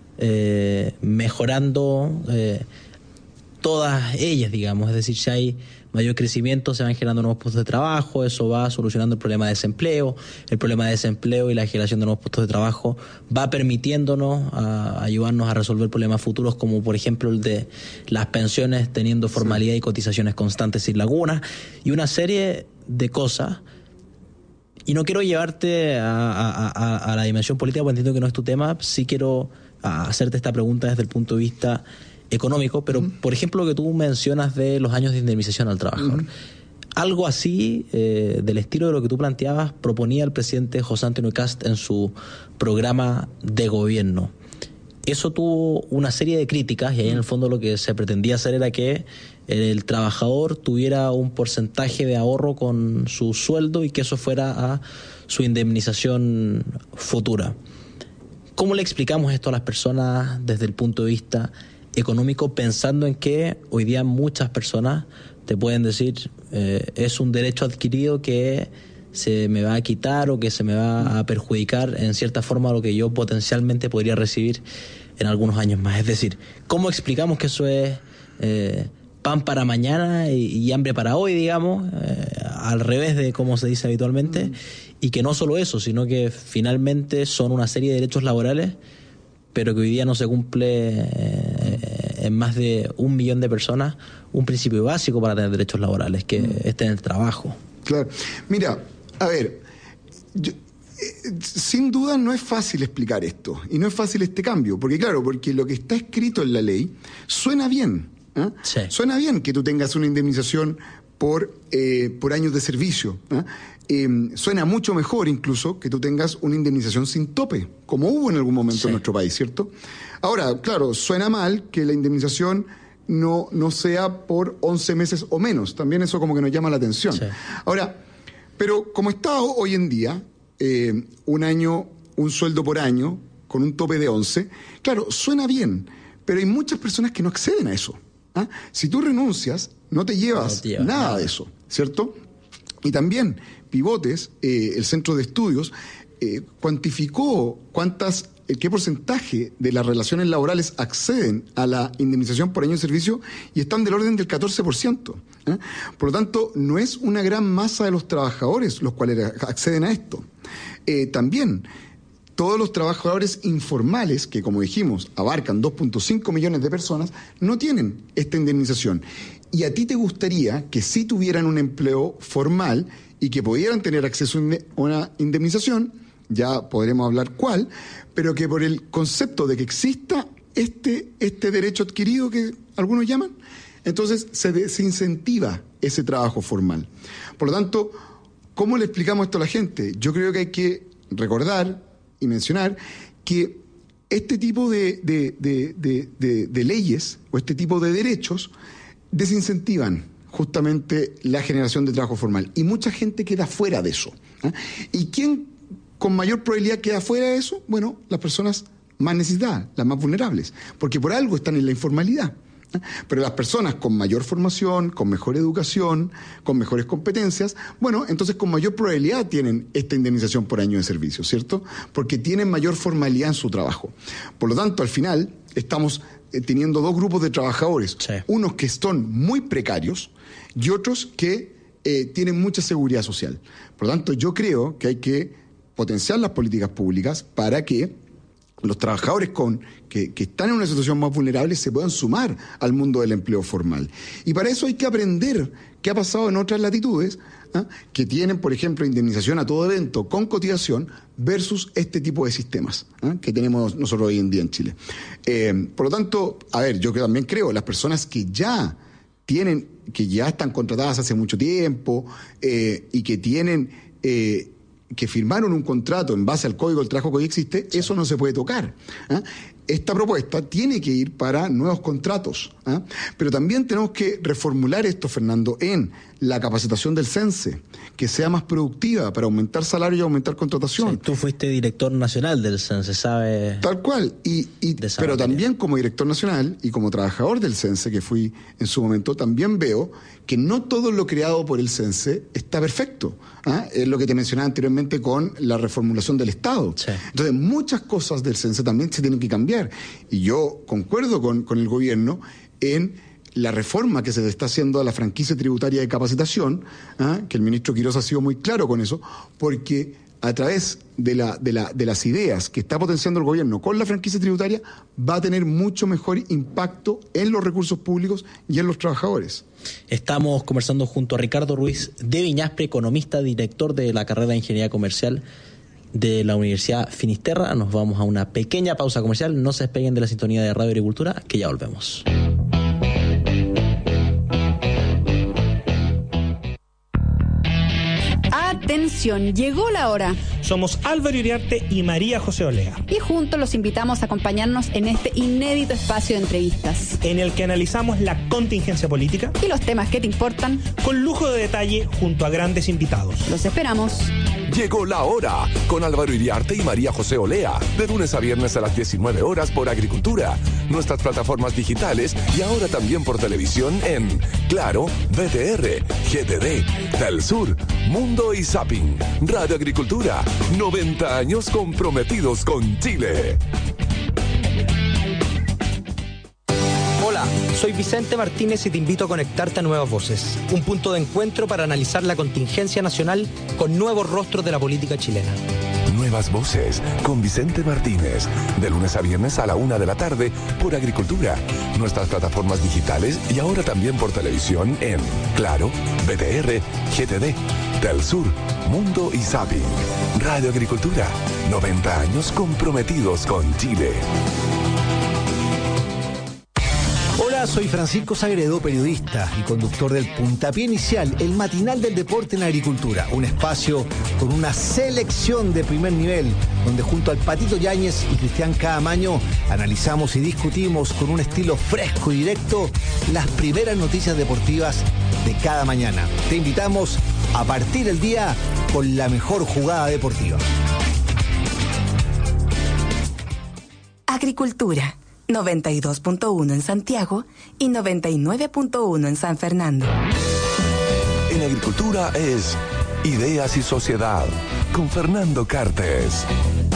eh, mejorando eh, todas ellas, digamos. Es decir, si hay mayor crecimiento, se van generando nuevos puestos de trabajo, eso va solucionando el problema de desempleo, el problema de desempleo y la generación de nuevos puestos de trabajo va permitiéndonos a, a ayudarnos a resolver problemas futuros, como por ejemplo el de las pensiones teniendo formalidad sí. y cotizaciones constantes sin lagunas, y una serie de cosas. Y no quiero llevarte a, a, a, a la dimensión política, porque entiendo que no es tu tema. Sí quiero hacerte esta pregunta desde el punto de vista económico, pero uh-huh. por ejemplo lo que tú mencionas de los años de indemnización al trabajador. Uh-huh. Algo así, eh, del estilo de lo que tú planteabas, proponía el presidente José Antonio Kast en su programa de gobierno. Eso tuvo una serie de críticas y ahí en el fondo lo que se pretendía hacer era que el trabajador tuviera un porcentaje de ahorro con su sueldo y que eso fuera a su indemnización futura. ¿Cómo le explicamos esto a las personas desde el punto de vista económico, pensando en que hoy día muchas personas te pueden decir eh, es un derecho adquirido que se me va a quitar o que se me va a perjudicar en cierta forma lo que yo potencialmente podría recibir en algunos años más? Es decir, ¿cómo explicamos que eso es eh, pan para mañana y, y hambre para hoy, digamos, eh, al revés de como se dice habitualmente, mm. y que no solo eso, sino que finalmente son una serie de derechos laborales, pero que hoy día no se cumple eh, en más de un millón de personas un principio básico para tener derechos laborales, que mm. es tener trabajo? Claro. Mira, a ver, yo, eh, sin duda no es fácil explicar esto, y no es fácil este cambio, porque claro, porque lo que está escrito en la ley suena bien. ¿Eh? Sí. Suena bien que tú tengas una indemnización por, eh, por años de servicio. ¿eh? Eh, suena mucho mejor incluso que tú tengas una indemnización sin tope, como hubo en algún momento sí. en nuestro país, ¿cierto? Ahora, claro, suena mal que la indemnización no, no sea por once meses o menos. También eso como que nos llama la atención. Sí. Ahora, pero como está hoy en día, eh, un año, un sueldo por año, con un tope de once, claro, suena bien, pero hay muchas personas que no acceden a eso. ¿Ah? Si tú renuncias, no te llevas no te lleva nada, nada de eso, ¿cierto? Y también Pivotes, eh, el centro de estudios, eh, cuantificó cuántas, eh, qué porcentaje de las relaciones laborales acceden a la indemnización por año de servicio y están del orden del catorce por ciento. ¿eh? Por lo tanto, no es una gran masa de los trabajadores los cuales acceden a esto. Eh, también todos los trabajadores informales, que como dijimos, abarcan dos punto cinco millones de personas, no tienen esta indemnización. Y a ti te gustaría que sí tuvieran un empleo formal y que pudieran tener acceso a una indemnización, ya podremos hablar cuál, pero que por el concepto de que exista este, este derecho adquirido que algunos llaman, entonces se desincentiva ese trabajo formal. Por lo tanto, ¿cómo le explicamos esto a la gente? Yo creo que hay que recordar y mencionar que este tipo de, de, de, de, de, de leyes o este tipo de derechos desincentivan justamente la generación de trabajo formal. Y mucha gente queda fuera de eso. ¿eh? ¿Y quién con mayor probabilidad queda fuera de eso? Bueno, las personas más necesitadas, las más vulnerables, porque por algo están en la informalidad. ¿eh? Pero las personas con mayor formación, con mejor educación, con mejores competencias, bueno, entonces con mayor probabilidad tienen esta indemnización por año de servicio, ¿cierto? Porque tienen mayor formalidad en su trabajo. Por lo tanto, al final, estamos eh, teniendo dos grupos de trabajadores, sí. Unos que son muy precarios y otros que eh, tienen mucha seguridad social. Por lo tanto, yo creo que hay que potenciar las políticas públicas para que los trabajadores con, que, que están en una situación más vulnerable se puedan sumar al mundo del empleo formal. Y para eso hay que aprender qué ha pasado en otras latitudes, ¿eh? que tienen, por ejemplo, indemnización a todo evento con cotización versus este tipo de sistemas ¿eh? que tenemos nosotros hoy en día en Chile. Eh, por lo tanto, a ver, yo también creo, las personas que ya tienen, que ya están contratadas hace mucho tiempo eh, y que tienen... Eh, que firmaron un contrato en base al Código del Trabajo que hoy existe, sí. Eso no se puede tocar. ¿eh? Esta propuesta tiene que ir para nuevos contratos. ¿eh? Pero también tenemos que reformular esto, Fernando, en la capacitación del CENSE, que sea más productiva para aumentar salario y aumentar contratación. Sí, tú fuiste director nacional del CENSE, ¿sabes? Tal cual. Y, y, pero también como director nacional y como trabajador del CENSE, que fui en su momento, también veo que no todo lo creado por el CENSE está perfecto. ¿eh? Es lo que te mencionaba anteriormente con la reformulación del Estado. Sí. Entonces, muchas cosas del CENSE también se tienen que cambiar. Y yo concuerdo con, con el gobierno en la reforma que se le está haciendo a la franquicia tributaria de capacitación, ¿eh? que el ministro Quirós ha sido muy claro con eso, porque a través de, la, de, la, de las ideas que está potenciando el gobierno con la franquicia tributaria, va a tener mucho mejor impacto en los recursos públicos y en los trabajadores. Estamos conversando junto a Ricardo Ruiz de Viñaspre, economista, director de la carrera de Ingeniería Comercial de la Universidad Finisterra. Nos vamos a una pequeña pausa comercial. No se despeguen de la sintonía de Radio Agricultura, que ya volvemos. Atención, llegó la hora. Somos Álvaro Iriarte y María José Olea. Y juntos los invitamos a acompañarnos en este inédito espacio de entrevistas, en el que analizamos la contingencia política y los temas que te importan, con lujo de detalle junto a grandes invitados. Los esperamos. Llegó la hora con Álvaro Iriarte y María José Olea, de lunes a viernes a las diecinueve horas por Agricultura, nuestras plataformas digitales y ahora también por televisión en Claro, V T R, G T D, Telsur, Mundo y Zapping. Radio Agricultura, noventa años comprometidos con Chile. Hola, soy Vicente Martínez y te invito a conectarte a Nuevas Voces, un punto de encuentro para analizar la contingencia nacional con nuevos rostros de la política chilena. Nuevas Voces con Vicente Martínez, de lunes a viernes a la una de la tarde por Agricultura, nuestras plataformas digitales y ahora también por televisión en Claro, V T R, G T D, Telsur, Mundo y Zapping. Radio Agricultura, noventa años comprometidos con Chile. Hola, soy Francisco Sagredo, periodista y conductor del Puntapié Inicial, el matinal del deporte en agricultura. Un espacio con una selección de primer nivel, donde junto al Patito Yáñez y Cristian Caamaño analizamos y discutimos con un estilo fresco y directo las primeras noticias deportivas de cada mañana. Te invitamos a partir el día con la mejor jugada deportiva. Agricultura. noventa y dos punto uno en Santiago y noventa y nueve punto uno en San Fernando. En Agricultura es Ideas y Sociedad con Fernando Cartes.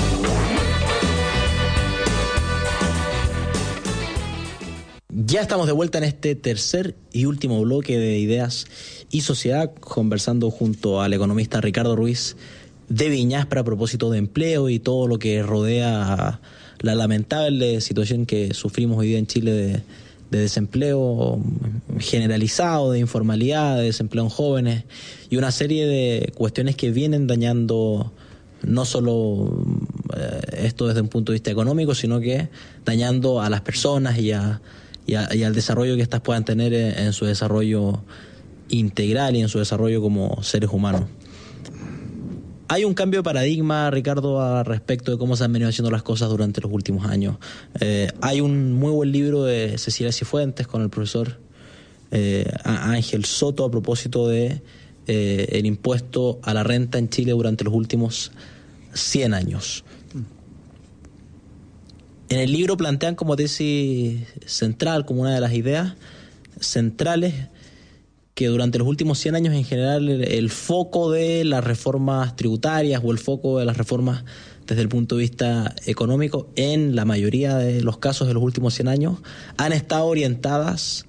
Ya estamos de vuelta en este tercer y último bloque de Ideas y Sociedad, conversando junto al economista Ricardo Ruiz de Viñaspre a propósito de empleo y todo lo que rodea a la lamentable situación que sufrimos hoy día en Chile de, de desempleo generalizado, de informalidad, de desempleo en jóvenes y una serie de cuestiones que vienen dañando no solo eh, esto desde un punto de vista económico, sino que dañando a las personas y a, y, a, y al desarrollo que éstas puedan tener en, en su desarrollo integral y en su desarrollo como seres humanos. Hay un cambio de paradigma, Ricardo, al respecto de cómo se han venido haciendo las cosas durante los últimos años. Eh, hay un muy buen libro de Cecilia Cifuentes con el profesor eh, Ángel Soto a propósito de eh, el impuesto a la renta en Chile durante los últimos cien años. En el libro plantean como tesis central, como una de las ideas centrales, que durante los últimos cien años en general el, el foco de las reformas tributarias o el foco de las reformas desde el punto de vista económico en la mayoría de los casos de los últimos cien años han estado orientadas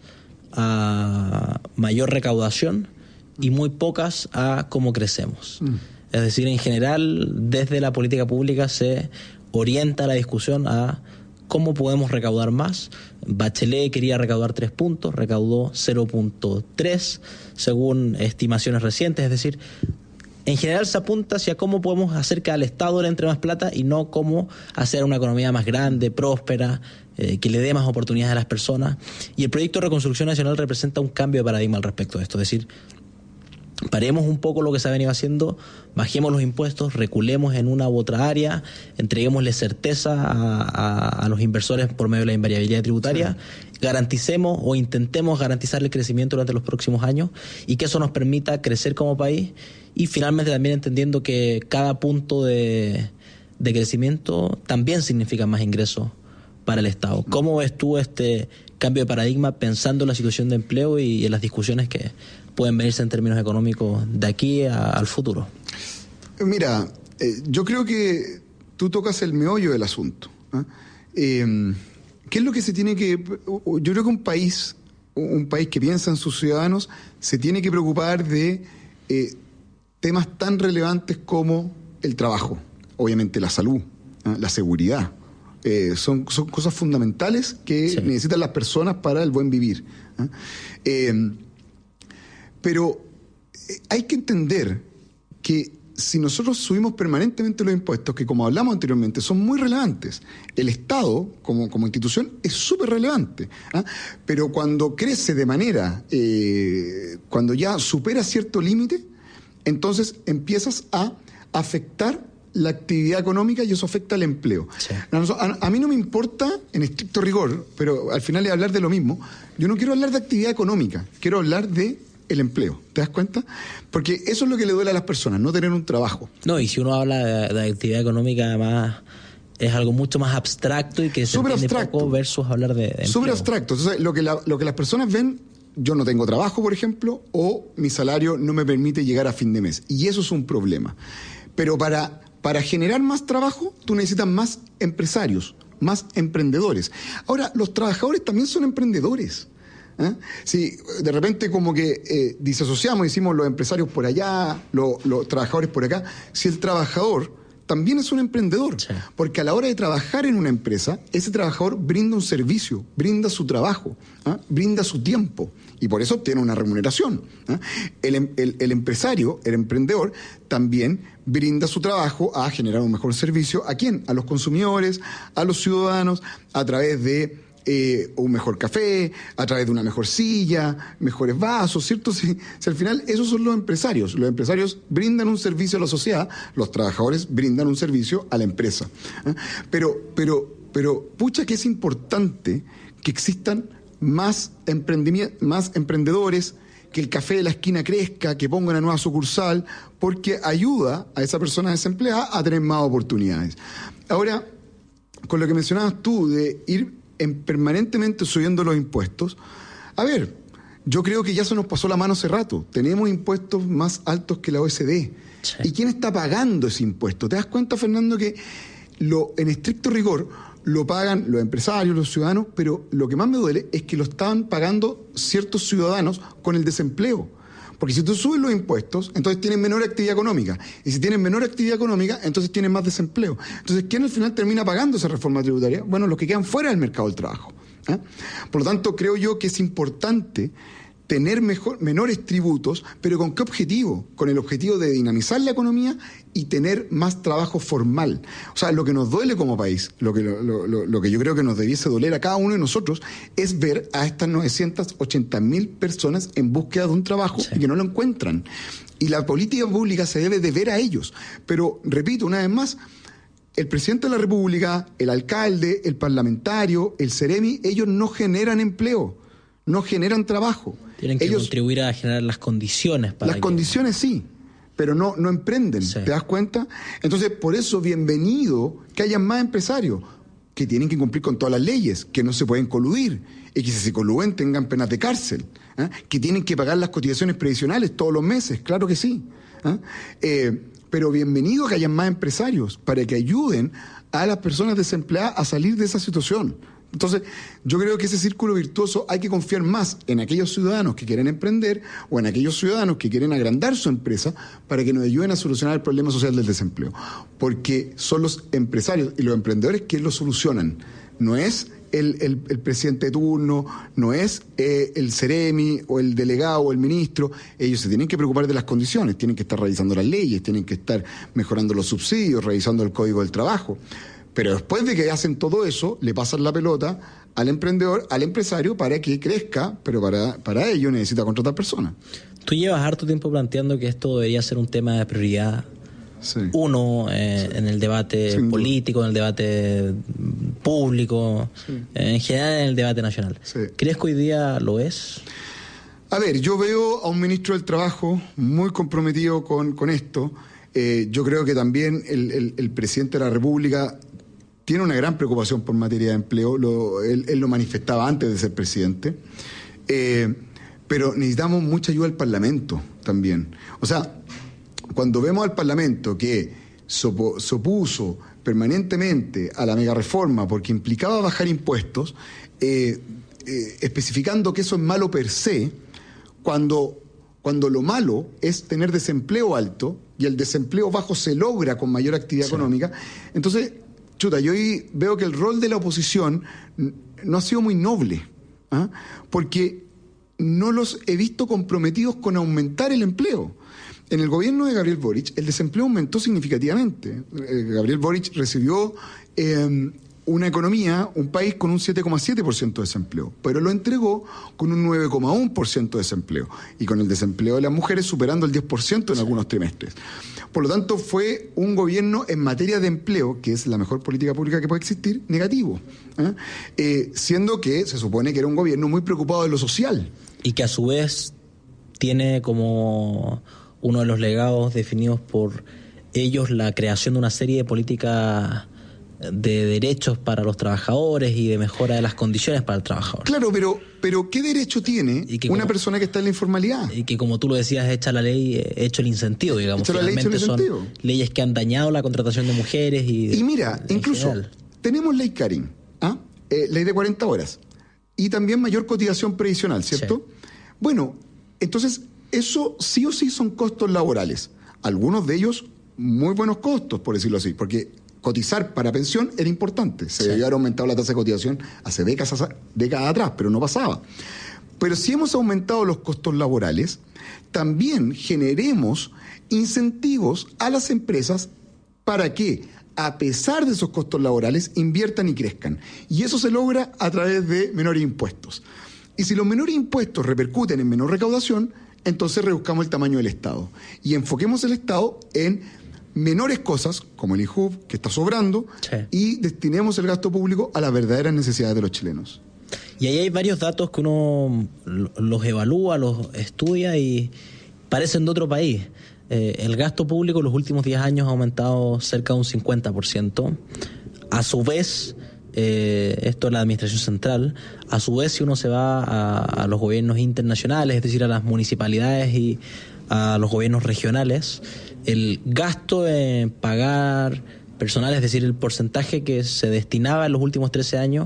a mayor recaudación y muy pocas a cómo crecemos. Mm. Es decir, en general desde la política pública se orienta la discusión a cómo podemos recaudar más. Bachelet quería recaudar tres puntos, recaudó cero punto tres según estimaciones recientes. Es decir, en general se apunta hacia cómo podemos hacer que al Estado le entre más plata y no cómo hacer una economía más grande, próspera, eh, que le dé más oportunidades a las personas. Y el proyecto de Reconstrucción Nacional representa un cambio de paradigma al respecto de esto. Es decir, paremos un poco lo que se ha venido haciendo, bajemos los impuestos, reculemos en una u otra área, entreguémosle certeza a, a, a los inversores por medio de la invariabilidad tributaria, sí. Garanticemos o intentemos garantizar el crecimiento durante los próximos años y que eso nos permita crecer como país y finalmente también entendiendo que cada punto de, de crecimiento también significa más ingresos para el Estado. ¿Cómo ves tú este cambio de paradigma pensando en la situación de empleo y en las discusiones que pueden venirse en términos económicos de aquí a, al futuro? Mira, eh, yo creo que tú tocas el meollo del asunto. ¿eh? Eh, ¿Qué es lo que se tiene que...? Yo creo que un país, un país que piensa en sus ciudadanos, se tiene que preocupar de eh, temas tan relevantes como el trabajo, obviamente la salud, ¿eh? la seguridad. Eh, son, son cosas fundamentales que sí. necesitan las personas para el buen vivir. ¿eh? Eh, Pero hay que entender que si nosotros subimos permanentemente los impuestos, que como hablamos anteriormente, son muy relevantes, el Estado como, como institución es súper relevante, ¿eh? pero cuando crece de manera, eh, cuando ya supera cierto límite, entonces empiezas a afectar la actividad económica y eso afecta al empleo. Sí. A, a mí no me importa, en estricto rigor, pero al final es hablar de lo mismo, yo no quiero hablar de actividad económica, quiero hablar de el empleo, ¿te das cuenta? Porque eso es lo que le duele a las personas, no tener un trabajo. No, y si uno habla de, de actividad económica, además es algo mucho más abstracto y que se Súper entiende abstracto. poco versus hablar de, de empleo. Súper abstracto. Entonces, lo que, la, lo que las personas ven, yo no tengo trabajo, por ejemplo, o mi salario no me permite llegar a fin de mes. Y eso es un problema. Pero para, para generar más trabajo, tú necesitas más empresarios, más emprendedores. Ahora, los trabajadores también son emprendedores. ¿Eh? Si de repente como que eh, disasociamos y decimos los empresarios por allá, los, los trabajadores por acá, si el trabajador también es un emprendedor, sí. porque a la hora de trabajar en una empresa, ese trabajador brinda un servicio, brinda su trabajo, ¿eh? brinda su tiempo y por eso obtiene una remuneración. ¿eh? El, el, el empresario, el emprendedor, también brinda su trabajo a generar un mejor servicio. ¿A quién? A los consumidores, a los ciudadanos, a través de Eh, un mejor café, a través de una mejor silla, mejores vasos, ¿cierto? Si, si al final esos son los empresarios. Los empresarios brindan un servicio a la sociedad, los trabajadores brindan un servicio a la empresa. ¿eh? Pero, pero, pero, pucha que es importante que existan más emprendimientos, más emprendedores, que el café de la esquina crezca, que ponga una nueva sucursal, porque ayuda a esa persona desempleada a tener más oportunidades. Ahora, con lo que mencionabas tú de ir en permanentemente subiendo los impuestos, a ver, yo creo que ya se nos pasó la mano hace rato. Tenemos impuestos más altos que la O E C D. Sí. ¿Y quién está pagando ese impuesto? ¿Te das cuenta, Fernando, que lo, en estricto rigor lo pagan los empresarios, los ciudadanos, pero lo que más me duele es que lo estaban pagando ciertos ciudadanos con el desempleo? Porque si tú subes los impuestos, entonces tienes menor actividad económica. Y si tienes menor actividad económica, entonces tienes más desempleo. Entonces, ¿quién al final termina pagando esa reforma tributaria? Bueno, los que quedan fuera del mercado del trabajo. ¿eh? Por lo tanto, creo yo que es importante tener mejor, menores tributos, pero ¿con qué objetivo? Con el objetivo de dinamizar la economía y tener más trabajo formal. O sea, lo que nos duele como país, lo que, lo, lo, lo que yo creo que nos debiese doler a cada uno de nosotros, es ver a estas novecientas ochenta mil personas en búsqueda de un trabajo, sí, y que no lo encuentran. Y la política pública se debe de ver a ellos. Pero, repito una vez más, el presidente de la República, el alcalde, el parlamentario, el Ceremi, ellos no generan empleo, no generan trabajo. Tienen que ellos, contribuir a generar las condiciones para Las que... condiciones sí, pero no, no emprenden, sí. ¿Te das cuenta? Entonces, por eso, bienvenido que haya más empresarios que tienen que cumplir con todas las leyes, que no se pueden coludir, y que si se coluden tengan penas de cárcel, ¿eh? Que tienen que pagar las cotizaciones previsionales todos los meses, claro que sí. ¿eh? Eh, pero bienvenido que haya más empresarios para que ayuden a las personas desempleadas a salir de esa situación. Entonces, yo creo que ese círculo virtuoso hay que confiar más en aquellos ciudadanos que quieren emprender o en aquellos ciudadanos que quieren agrandar su empresa para que nos ayuden a solucionar el problema social del desempleo. Porque son los empresarios y los emprendedores quienes lo solucionan. No es el, el, el presidente de turno, no es eh, el Ceremi o el delegado o el ministro. Ellos se tienen que preocupar de las condiciones, tienen que estar revisando las leyes, tienen que estar mejorando los subsidios, revisando el Código del Trabajo. Pero después de que hacen todo eso, le pasan la pelota al emprendedor, al empresario, para que crezca, pero para, para ello necesita contratar personas. Tú llevas harto tiempo planteando que esto debería ser un tema de prioridad, sí, uno, eh, sí, en el debate Sin político, duda. En el debate público, sí, eh, en general en el debate nacional. Sí. ¿Crees que hoy día lo es? A ver, yo veo a un ministro del Trabajo muy comprometido con, con esto. Eh, yo creo que también el, el, el presidente de la República tiene una gran preocupación por materia de empleo, lo, él, él lo manifestaba antes de ser presidente, eh, pero necesitamos mucha ayuda del Parlamento también. O sea, cuando vemos al Parlamento que sopo, se opuso permanentemente a la megareforma porque implicaba bajar impuestos, eh, eh, especificando que eso es malo per se, cuando, cuando lo malo es tener desempleo alto y el desempleo bajo se logra con mayor actividad, sí, económica, entonces... Chuta, yo hoy veo que el rol de la oposición no ha sido muy noble, ¿eh? Porque no los he visto comprometidos con aumentar el empleo. En el gobierno de Gabriel Boric, el desempleo aumentó significativamente. Eh, Gabriel Boric recibió eh, una economía, un país con un siete coma siete por ciento de desempleo, pero lo entregó con un nueve coma uno por ciento de desempleo y con el desempleo de las mujeres superando el diez por ciento en sí, algunos trimestres. Por lo tanto, fue un gobierno en materia de empleo, que es la mejor política pública que puede existir, negativo. ¿eh? Eh, siendo que se supone que era un gobierno muy preocupado de lo social. Y que a su vez tiene como uno de los legados definidos por ellos la creación de una serie de políticas de derechos para los trabajadores y de mejora de las condiciones para el trabajador. Claro, pero, pero ¿qué derecho tiene una como, persona que está en la informalidad? Y que, como tú lo decías, echa la ley, hecho el incentivo, digamos. Hecho la ley, hecho el incentivo. Son leyes que han dañado la contratación de mujeres y... Y mira, incluso general. Tenemos ley Karim, ¿ah? eh, ley de cuarenta horas, y también mayor cotización previsional, ¿cierto? Sí. Bueno, entonces, eso sí o sí son costos laborales. Algunos de ellos muy buenos costos, por decirlo así, porque... cotizar para pensión era importante. Se sí. debió haber aumentado la tasa de cotización hace décadas, décadas atrás, pero no pasaba. Pero si hemos aumentado los costos laborales, también generemos incentivos a las empresas para que, a pesar de esos costos laborales, inviertan y crezcan. Y eso se logra a través de menores impuestos. Y si los menores impuestos repercuten en menor recaudación, entonces reduzcamos el tamaño del Estado. Y enfoquemos el Estado en menores cosas, como el I J U B, que está sobrando, sí, y destinemos el gasto público a las verdaderas necesidades de los chilenos. Y ahí hay varios datos que uno los evalúa, los estudia y parecen de otro país. Eh, el gasto público en los últimos diez años ha aumentado cerca de un cincuenta por ciento. A su vez, eh, esto es la administración central, a su vez si uno se va a, a los gobiernos internacionales, es decir, a las municipalidades y a los gobiernos regionales, el gasto en pagar personal, es decir, el porcentaje que se destinaba en los últimos trece años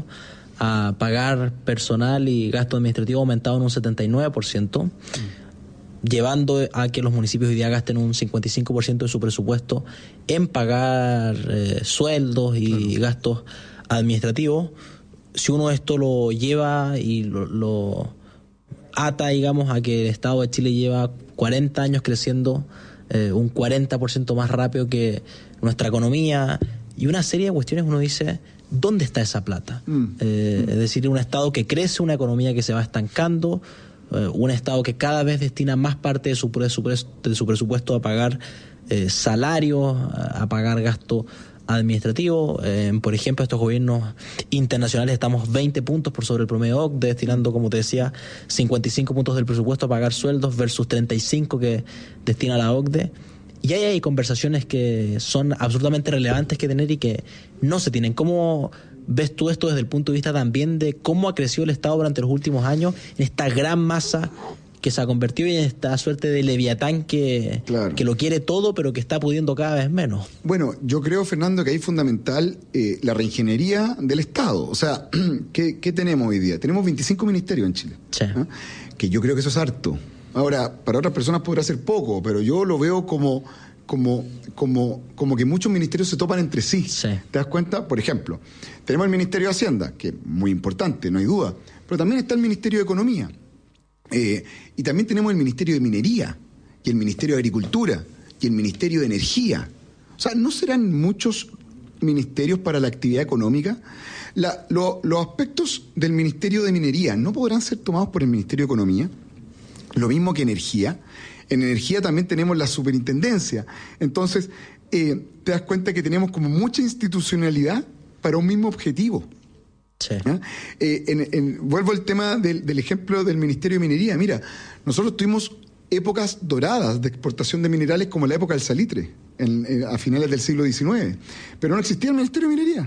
a pagar personal y gasto administrativo ha aumentado en un setenta y nueve por ciento, mm. llevando a que los municipios hoy día gasten un cincuenta y cinco por ciento de su presupuesto en pagar eh, sueldos y claro. gastos administrativos. Si uno esto lo lleva y lo, lo ata, digamos, a que el Estado de Chile lleva cuarenta años creciendo eh, un cuarenta por ciento más rápido que nuestra economía, y una serie de cuestiones. Uno dice, ¿dónde está esa plata? Mm. Eh, mm. Es decir, un Estado que crece, una economía que se va estancando, eh, un Estado que cada vez destina más parte de su presupuesto, de su presupuesto a pagar eh, salarios, a pagar gasto administrativo. Eh, por ejemplo, estos gobiernos internacionales estamos veinte puntos por sobre el promedio O C D E, destinando, como te decía, cincuenta y cinco puntos del presupuesto a pagar sueldos versus treinta y cinco que destina la O C D E. Y ahí hay conversaciones que son absolutamente relevantes que tener y que no se tienen. ¿Cómo ves tú esto desde el punto de vista también de cómo ha crecido el Estado durante los últimos años en esta gran masa que se ha convertido en esta suerte de leviatán que, claro. que lo quiere todo, pero que está pudiendo cada vez menos? Bueno, yo creo, Fernando, que ahí es fundamental eh, la reingeniería del Estado. O sea, ¿qué, ¿qué tenemos hoy día? Tenemos veinticinco ministerios en Chile, sí. ¿eh? Que yo creo que eso es harto. Ahora, para otras personas podrá ser poco, pero yo lo veo como, como, como, como que muchos ministerios se topan entre sí. sí. ¿Te das cuenta? Por ejemplo, tenemos el Ministerio de Hacienda, que es muy importante, no hay duda, pero también está el Ministerio de Economía. Eh, y también tenemos el Ministerio de Minería, y el Ministerio de Agricultura, y el Ministerio de Energía. O sea, ¿no serán muchos ministerios para la actividad económica? La, lo, los aspectos del Ministerio de Minería no podrán ser tomados por el Ministerio de Economía. Lo mismo que energía. En energía también tenemos la superintendencia. Entonces, eh, te das cuenta que tenemos como mucha institucionalidad para un mismo objetivo. Sí. ¿Ah? Eh, en, en, vuelvo al tema del, del ejemplo del Ministerio de Minería. Mira, nosotros tuvimos épocas doradas de exportación de minerales como la época del salitre, en, en, a finales del siglo diecinueve. Pero no existía el Ministerio de Minería.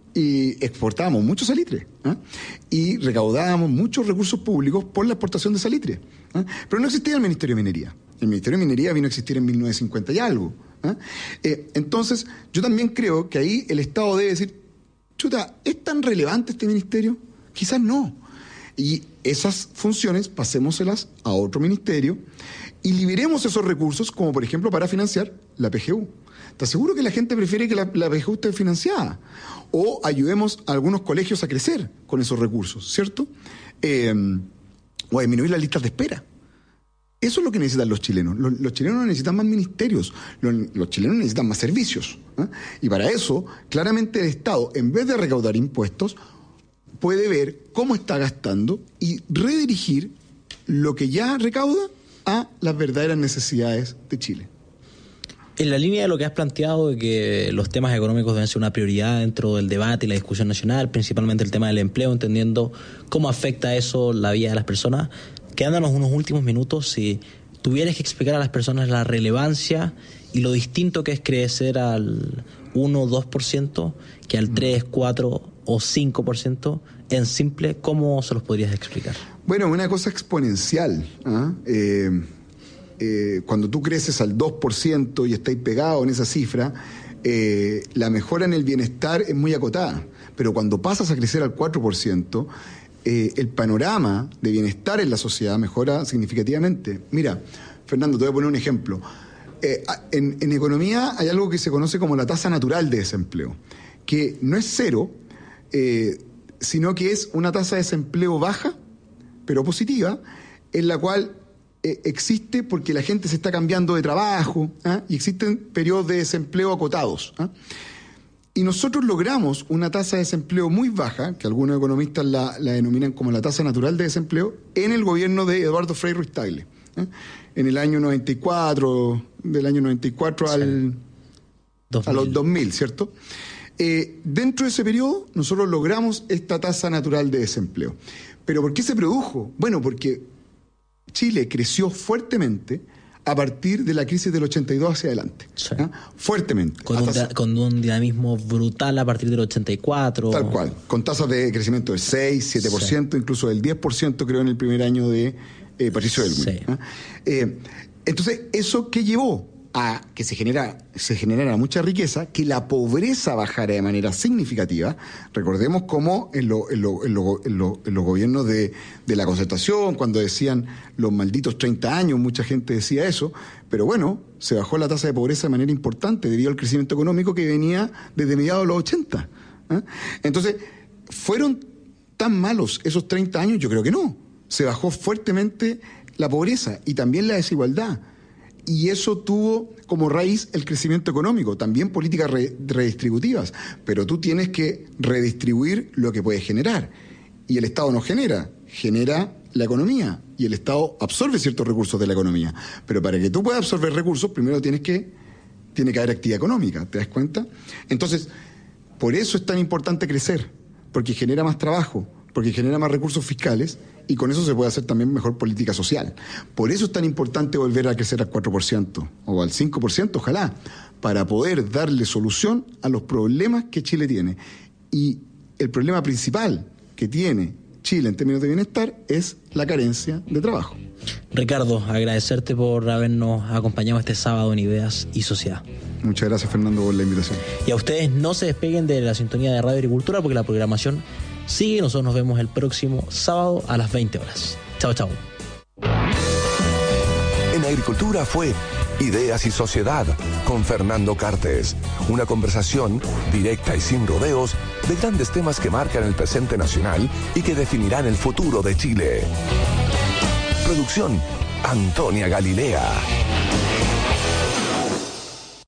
Y exportábamos mucho salitre, ¿eh? Y recaudábamos muchos recursos públicos por la exportación de salitre, ¿eh? Pero no existía el Ministerio de Minería. El Ministerio de Minería vino a existir en mil novecientos cincuenta y algo, ¿eh? Eh, entonces, yo también creo que ahí el Estado debe decir, chuta, ¿es tan relevante este ministerio? Quizás no. Y esas funciones pasémoselas a otro ministerio y liberemos esos recursos, como por ejemplo para financiar la P G U. ¿Te aseguro que la gente prefiere que la, la P G U esté financiada? O ayudemos a algunos colegios a crecer con esos recursos, ¿cierto? Eh, o a disminuir las listas de espera. Eso es lo que necesitan los chilenos. Los, los chilenos no necesitan más ministerios, los, los chilenos necesitan más servicios, ¿eh? Y para eso, claramente el Estado, en vez de recaudar impuestos, puede ver cómo está gastando y redirigir lo que ya recauda a las verdaderas necesidades de Chile. En la línea de lo que has planteado de que los temas económicos deben ser una prioridad dentro del debate y la discusión nacional, principalmente el tema del empleo, entendiendo cómo afecta eso la vida de las personas, quedándonos unos últimos minutos, si tuvieras que explicar a las personas la relevancia y lo distinto que es crecer al uno o dos por ciento que al tres, cuatro o cinco por ciento en simple, ¿cómo se los podrías explicar? Bueno, una cosa exponencial, ¿eh? Eh... Eh, cuando tú creces al dos por ciento y estáis pegado en esa cifra, eh, la mejora en el bienestar es muy acotada. Pero cuando pasas a crecer al cuatro por ciento, eh, el panorama de bienestar en la sociedad mejora significativamente. Mira, Fernando, te voy a poner un ejemplo. Eh, en, en economía hay algo que se conoce como la tasa natural de desempleo, que no es cero, eh, sino que es una tasa de desempleo baja, pero positiva, en la cual existe porque la gente se está cambiando de trabajo, ¿eh? Y existen periodos de desempleo acotados, ¿eh? Y nosotros logramos una tasa de desempleo muy baja, que algunos economistas la, la denominan como la tasa natural de desempleo, en el gobierno de Eduardo Frei Ruiz-Tagle, ¿eh? En el año noventa y cuatro, del año noventa y cuatro sí. al, a los dos mil, ¿cierto? Eh, dentro de ese periodo nosotros logramos esta tasa natural de desempleo. ¿Pero por qué se produjo? Bueno, porque Chile creció fuertemente a partir de la crisis del ochenta y dos hacia adelante. Sí. ¿eh? Fuertemente. Con un, tasa, con un dinamismo brutal a partir del ochenta y cuatro. Tal cual. Con tasas de crecimiento del seis, siete por ciento, sí. Incluso del diez por ciento creo en el primer año de eh, Patricio Elwin. Sí. ¿eh? Eh, entonces, ¿eso qué llevó? A que se genera, se generara mucha riqueza, que la pobreza bajara de manera significativa. Recordemos cómo en, lo, en, lo, en, lo, en, lo, en los gobiernos de, de la Concertación, cuando decían los malditos treinta años, mucha gente decía eso, pero bueno, se bajó la tasa de pobreza de manera importante debido al crecimiento económico que venía desde mediados de los ochenta. ¿eh? Entonces, ¿fueron tan malos esos treinta años? Yo creo que no. se bajó fuertemente la pobreza y también la desigualdad. Y eso tuvo como raíz el crecimiento económico, también políticas re- redistributivas. Pero tú tienes que redistribuir lo que puedes generar. Y el Estado no genera, genera la economía. Y el Estado absorbe ciertos recursos de la economía. Pero para que tú puedas absorber recursos, primero tienes que, tiene que haber actividad económica, ¿te das cuenta? Entonces, por eso es tan importante crecer, porque genera más trabajo, porque genera más recursos fiscales, y con eso se puede hacer también mejor política social. Por eso es tan importante volver a crecer al cuatro por ciento o al cinco por ciento, ojalá, para poder darle solución a los problemas que Chile tiene. Y el problema principal que tiene Chile en términos de bienestar es la carencia de trabajo. Ricardo, agradecerte por habernos acompañado este sábado en Ideas y Sociedad. Muchas gracias, Fernando, por la invitación. Y a ustedes no se despeguen de la sintonía de Radio Agricultura porque la programación sigue. Nosotros nos vemos el próximo sábado a las veinte horas. Chao, chao. En Agricultura fue Ideas y Sociedad con Fernando Cartes. Una conversación directa y sin rodeos de grandes temas que marcan el presente nacional y que definirán el futuro de Chile. Producción Antonia Galilea.